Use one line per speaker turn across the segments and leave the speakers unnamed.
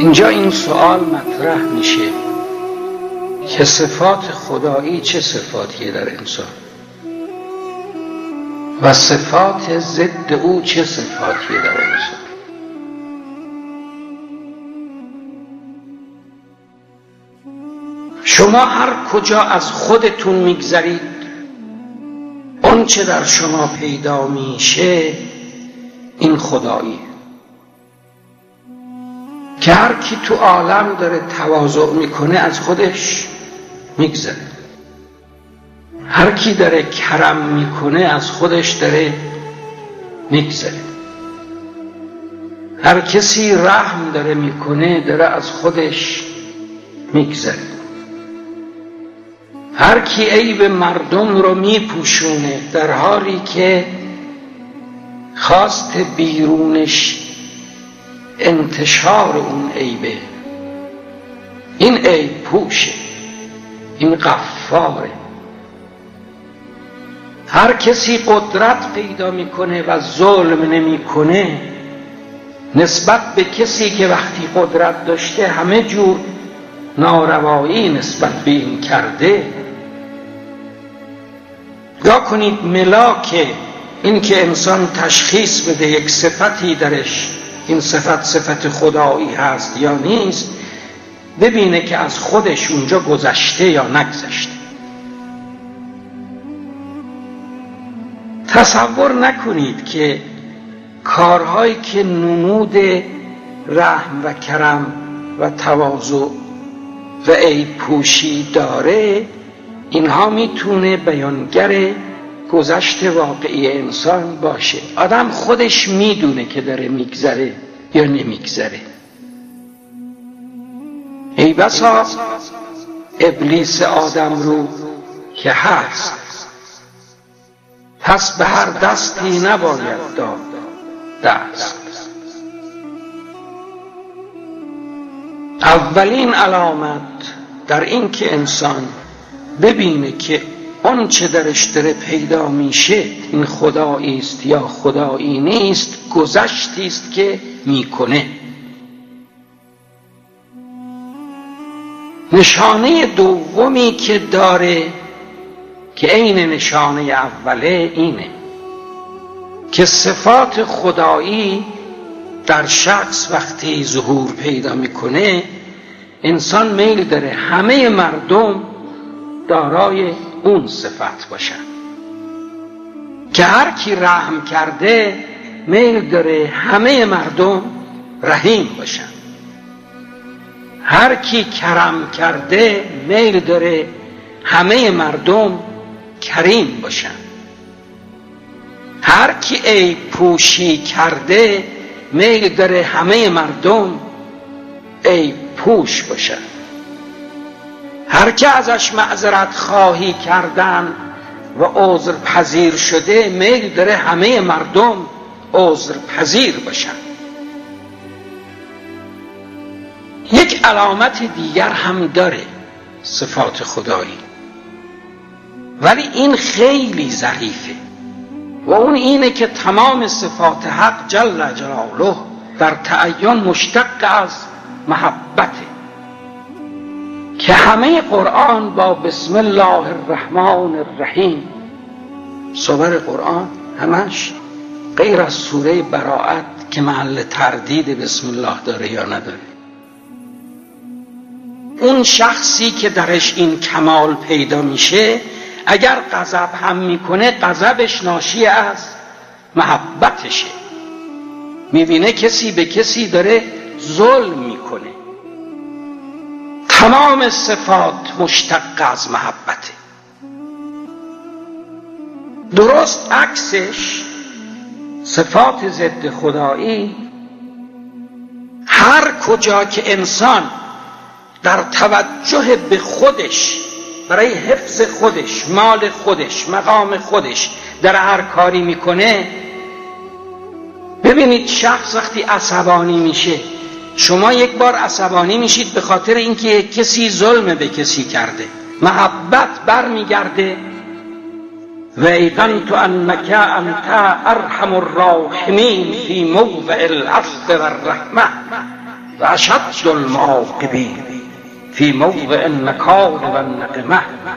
اینجا این سوال مطرح میشه که صفات خدایی چه صفاتیه در انسان و صفات ضد او چه صفاتیه در انسان. شما هر کجا از خودتون میگذرید، اون چه در شما پیدا میشه این خداییه. که هر کی تو عالم داره تواضع میکنه از خودش میگذره، هر کی داره کرم میکنه از خودش داره میگذره، هر کسی رحم داره میکنه داره از خودش میگذره، هر کی عیب مردم رو میپوشونه در حالی که خواست بیرونش انتشار اون عیبه، این عیب پوشه، این غفاره. هر کسی قدرت پیدا میکنه و ظلم نمیکنه نسبت به کسی که وقتی قدرت داشته همه جور ناروایی نسبت به این کرده. یا کنید ملاک این که انسان تشخیص بده یک صفتی درش این صفت خدایی هست یا نیست، ببینه که از خودش اونجا گذشته یا نگذشته. تصور نکنید که کارهایی که نمود رحم و کرم و تواضع و عیب پوشی داره اینها میتونه بیانگر گذشت واقعی انسان باشه. آدم خودش میدونه که داره میگذره یا نمیگذره. ای بسا ابلیس آدم رو که هست، پس به هر دستی نباید داد دست. اولین علامت در این که انسان ببینه که اون چه درش داره پیدا میشه این خدایی است یا خدایی نیست، گذشتی است که میکنه. نشانه دومی که داره که عین نشانه اوله اینه که صفات خدایی در شخص وقتی ظهور پیدا میکنه انسان میل داره همه مردم دارای اون صفت باشن. که هر کی رحم کرده میل داره همه مردم رحیم باشن، هر کی کرم کرده میل داره همه مردم کریم باشن، هر کی عیب پوشی کرده میل داره همه مردم عیب پوش باشن، هر کی ازش معذرت خواهی کردن و عذر پذیر شده میل داره همه مردم عذر پذیر باشن. یک علامت دیگر هم داره صفات خدایی، ولی این خیلی ظریفه و اون اینه که تمام صفات حق جل جلاله در تعین مشتق از محبته. که همه قرآن با بسم الله الرحمن الرحیم، سور قرآن همش غیر از سوره براءت که محل تردید بسم الله داره یا نداره. اون شخصی که درش این کمال پیدا میشه اگر غضب هم میکنه غضبش ناشی از محبتشه. میبینه کسی به کسی داره ظلم میکنه، تمام صفات مشتق از محبته. درست عکسش صفات ضد خدایی، هر کجا که انسان در توجه به خودش برای حفظ خودش، مال خودش، مقام خودش در هر کاری میکنه، ببینید شخص وقتی عصبانی میشه، شما یک بار عصبانی میشید به خاطر اینکه کسی ظلم به کسی کرده، محبت بر میگرده و ایقنت انک انت ارحم الراحمین فی موضع العفو والرحمه و اشد المعاقبین فی موضع النکال و النقمه.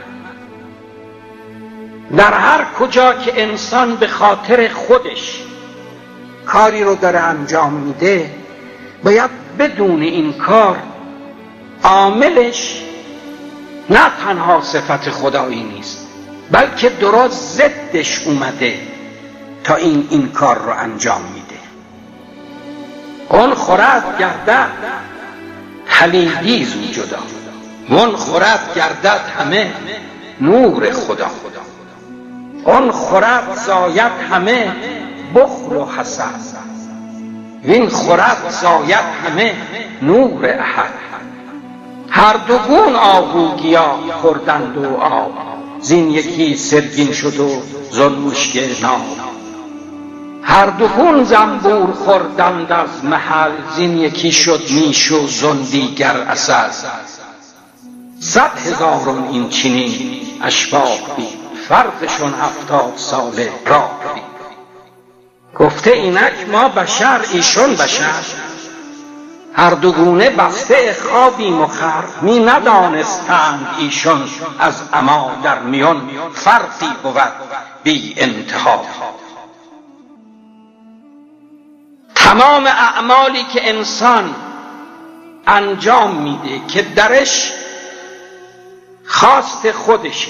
در هر کجا که انسان به خاطر خودش کاری رو داره انجام میده، باید بدون این کار عاملش نه تنها صفت خدایی نیست، بلکه درست ضدش اومده تا این کار رو انجام میده. اون خورد گردد حلیدی زو جدا، اون خورد گردد همه نور خدا، اون خورد زاید همه بخل و حسد، وین خورد زاید همه نور احد. هر دو گون آهو گیا خوردند و آب، زین یکی سرگین شد و زن مشک ناب. هر دو گون زنبور خوردند از محل، زین یکی شد میش و زن دیگر عسل. 100,000 این چنین اشباح بید، فرقشون 70 ساله راه بید. گفته اینک ما بشر ایشون بشر، هر دو گونه بسته خوابیم و خر. می ندانستند ایشون از اما در میان، فرقی بود بی انتها. تمام اعمالی که انسان انجام میده که درش خواست خودشه،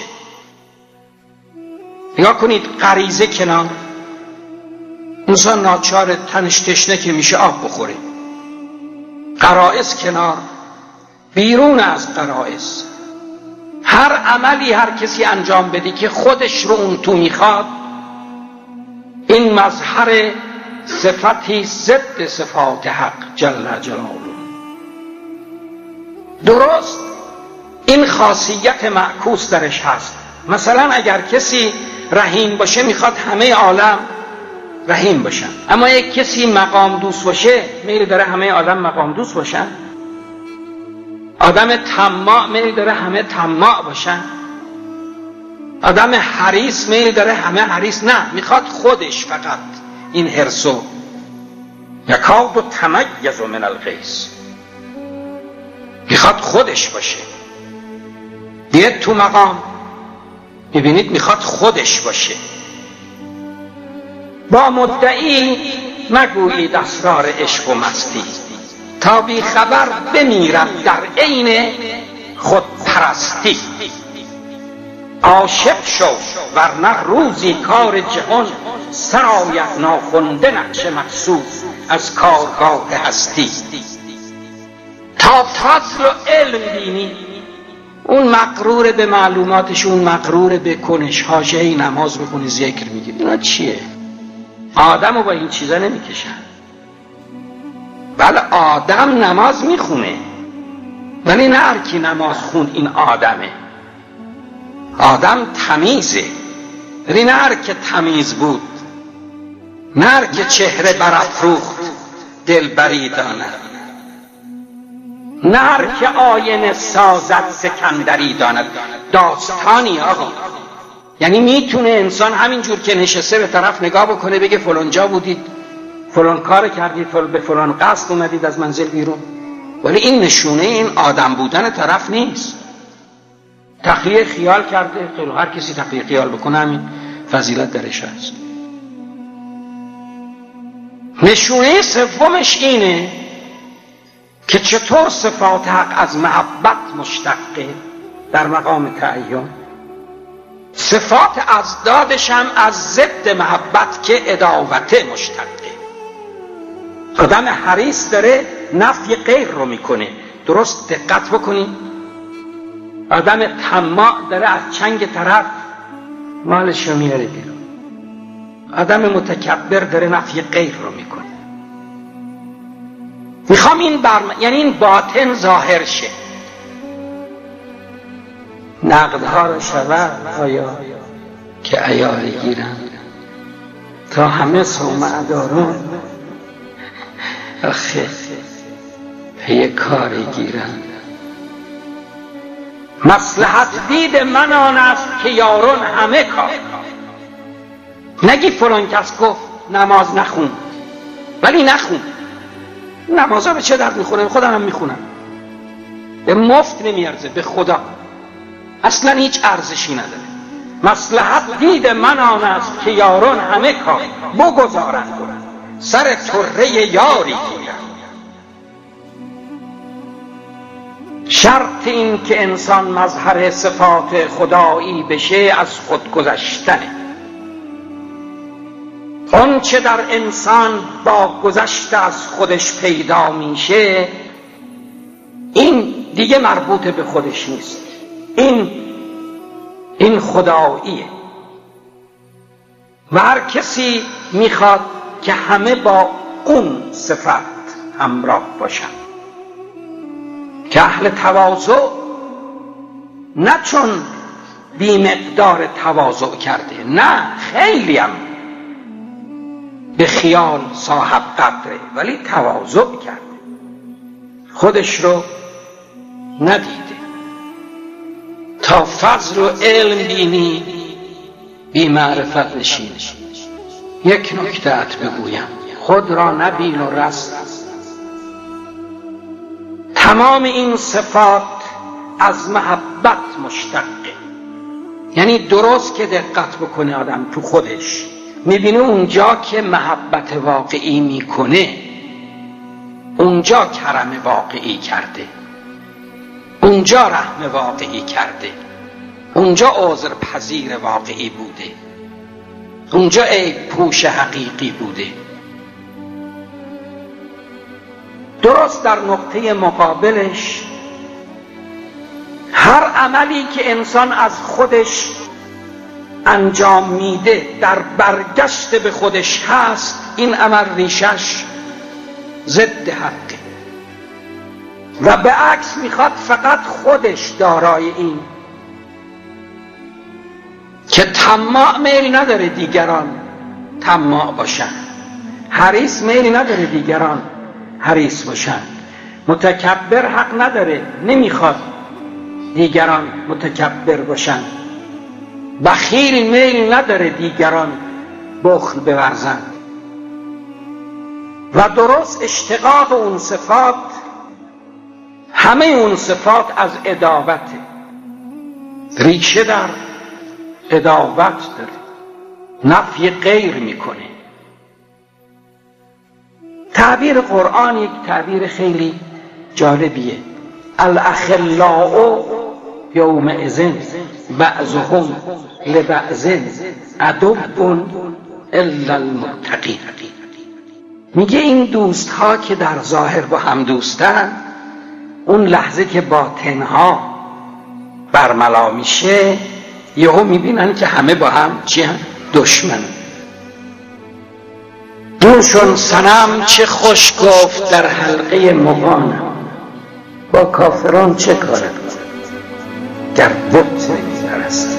نگاه کنید، غریزه کنار، انسان ناچار تنش تشنه که میشه آب بخوره. غرایز کنار، بیرون از غرایز هر عملی هر کسی انجام بده که خودش رو اون تو میخواد، این مظهر صفتی ضد صفات حق جل جلاله. درست این خاصیت معکوس درش هست. مثلا اگر کسی رحیم باشه میخواد همه عالم رحیم باشن، اما یک کسی مقام دوست باشه میل داره همه عالم مقام دوست باشن. آدم طماع میل داره همه طماع باشن. آدم حریص میل داره همه حریص. نه، میخواد خودش فقط این حرصو. یکاد تمیز من الغیظ، میخواد خودش باشه. بیاد تو مقام میبینید میخواد خودش باشه. با مدعی مگویید اسرار عشق و مستی، تا بی خبر بمیرد در عین خود پرستی. عاشق شو ورنه روزی کار جهان، سرایت ناخونده نقش مقصود از کارگاه هستی. تا فضل و علم بینی، اون مغرور به معلوماتش، اون مغرور به کنش، حاشیه نماز بکنی ذکر میگی، اینا چیه؟ آدمو با این چیزا نمیکشن. بله آدم نماز میخونه، ولی نه هر کی نماز خون این آدمه. آدم تمیزه، ولی نه هر که تمیز بود، نه هر که چهره برافروخت دلبری داند، نه هر که آینه سازد سکندری داند. داستانی آقا، یعنی میتونه انسان همینجور که نشسته به طرف نگاه بکنه بگه فلان جا بودید، فلان کار کردید، به فلان قصد اومدید از منزل بیرون، ولی این نشونه این آدم بودن طرف نیست. تخلیه خیال کرده، خیلی هر کسی تخلیه خیال بکنه همین فضیلت درش هست. نشونه سومش اینه که چطور صفات حق از محبت مشتقه در مقام تعین، صفات ازدادش هم از ضد محبت که عداوته مشتقه. آدم حریص داره نفی غیر رو میکنه، درست دقت بکنید. آدم طماع داره از چنگ طرف مالش رو میاره بیرون. آدم متکبر داره نفی غیر رو میکنه. میخوام این یعنی این باطن ظاهر شه. نقدها رو شود آیا که عیار گیرند، تا همه صومعه دارون آخه پی کاری گیرند. مصلحت دید من آن است که یارون همه کار. نگی فلان کس گفت نماز نخون، ولی نخون. نمازا به چه درد میخونه؟ خودم هم میخونم، به مفت نمیارزه، به خدا اصلا هیچ ارزشی نداره. مصلحت دید من آن است که یاران همه کار بگذارند، سر طره یاری گیرند. شرط این که انسان مظهر صفات خدایی بشه از خود گذشتنه. اون چه در انسان با گذشته از خودش پیدا میشه این دیگه مربوط به خودش نیست، این خداییه. و هر کسی میخواد که همه با اون صفت همراه باشن، که اهل تواضع نه چون بی مقدار تواضع کرده، نه خیلی هم به خیال صاحب قدره، ولی تواضع کرده، خودش رو ندیده. تا فضل و علم بینی بی معرفت نشینی. یک نکته ات بگویم، خود را نبین و رست. تمام این صفات از محبت مشتقه. یعنی درست که دقت بکنه آدم تو خودش میبینه اونجا که محبت واقعی میکنه اونجا کرم واقعی کرده، اونجا رحم واقعی کرده، اونجا عذر پذیر واقعی بوده، اونجا عیب پوش حقیقی بوده. درست در نقطه مقابلش هر عملی که انسان از خودش انجام میده در برگشت به خودش هست، این عمل ریشش ضد حقه و به عکس میخواد فقط خودش دارای این، که طماع میل نداره دیگران طماع باشن، حریص میل نداره دیگران حریص باشن، متکبر حق نداره، نمیخواد دیگران متکبر باشن، بخیل میل نداره دیگران بخل بورزند. و درست اشتقاق اون صفات، همه اون صفات از عداوته، ریشه در عداوت داره، نفی غیر میکنه. تعبیر قرآن یک تعبیر خیلی جالبیه، الاخلاء یومئذ بعضهم لبعض عدو الا المتقین. میگه این دوست ها که در ظاهر با هم دوستن، اون لحظه که باطنها برملا میشه یهو میبینن که همه با هم چی هم؟ دشمن. دوشون صنم چه خوش گفت در حلقه مغانم، با کافران چه کارد گر بت نمی‌پرست.